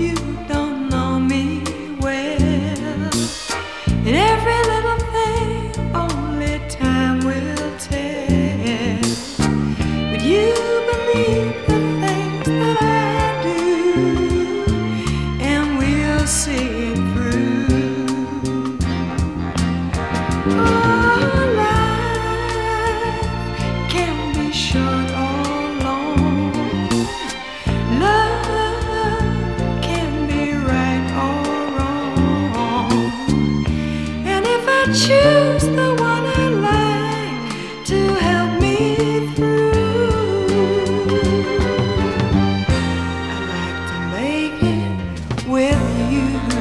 you don't know me well, and every little thing only time will tell. But you believe the things that I do, and we'll see it through. Oh, life can be short or long. Love can be right or wrong. And if I choose the one I like to help me through, I'd like to make it with you.